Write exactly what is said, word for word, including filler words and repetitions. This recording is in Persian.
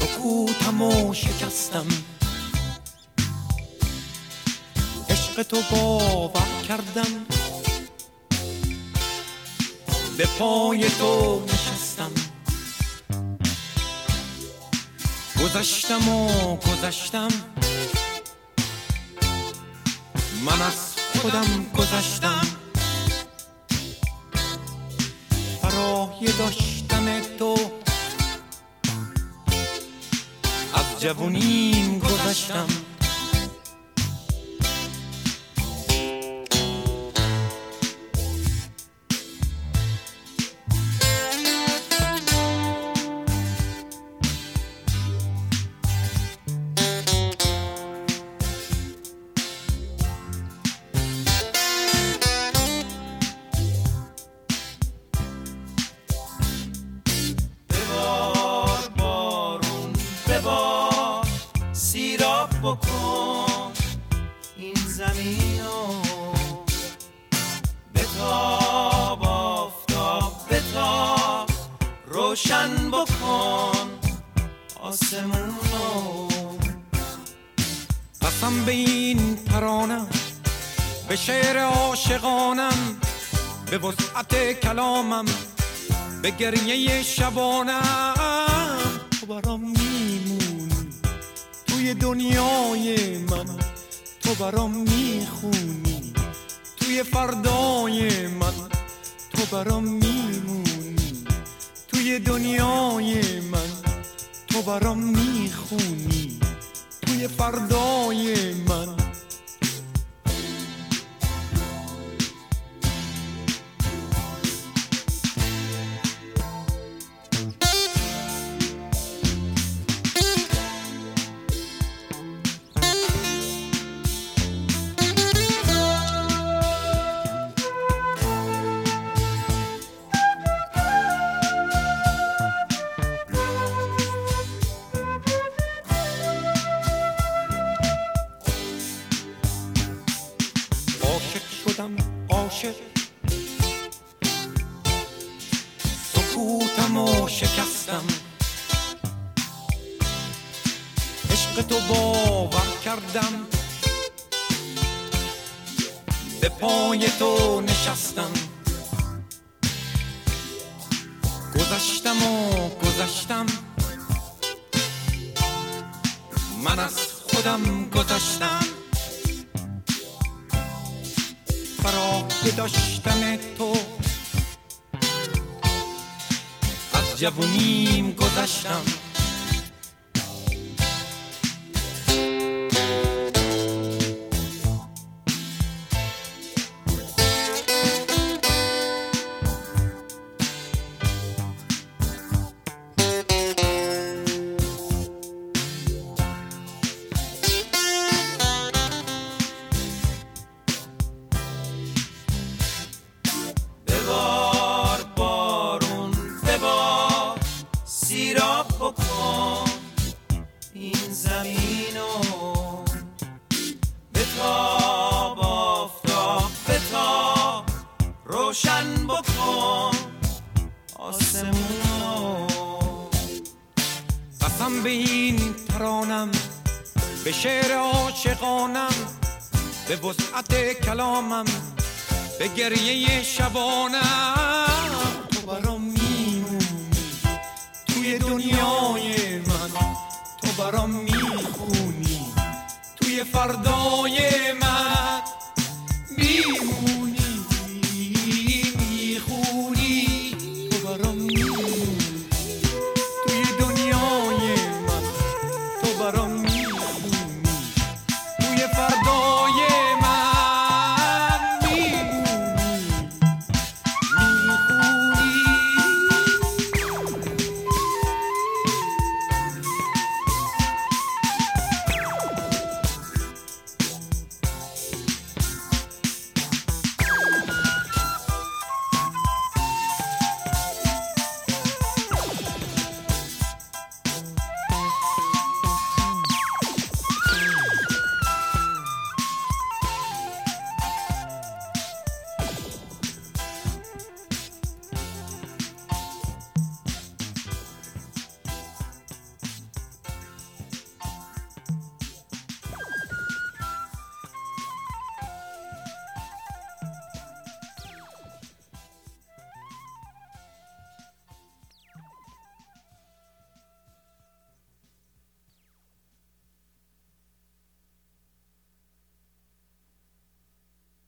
سکوتم و شکستم، عشق تو باور کردم، به پای تو نشستم. گذشتم و گذشتم، من از خودم گذشتم، برای داشتن تو از جوونیم گذشتم. بکن این زمینو، بتاب آفتاب، بتاب روشن بکن آسمونو. قسم به این ترانم، به شعر عاشقانم، به وسعت کلامم، به گریه شبانم. تو برام میمونی توی دنیای من، تو برام میخونی توی فردای من، تو برام میمونی توی دنیای من، تو برام میخونی توی فردای من. عاشق سکوتم و شکستم، عشق تو باور کردم، به پای تو نشستم. گذشتم و گذشتم، من از خودم گذشتم، برای داشتن تو از جوونیم گذشتم. بکن این زمینو، بتاب آفتاب، بتاب روشن بکن آسمونو. قسم به این ترانم، به شعر عاشقانم، به وسعت کلامم، به گریه شبانم. تو برام میمونی توی دنیای من، تو برام میخونی توی فردای من.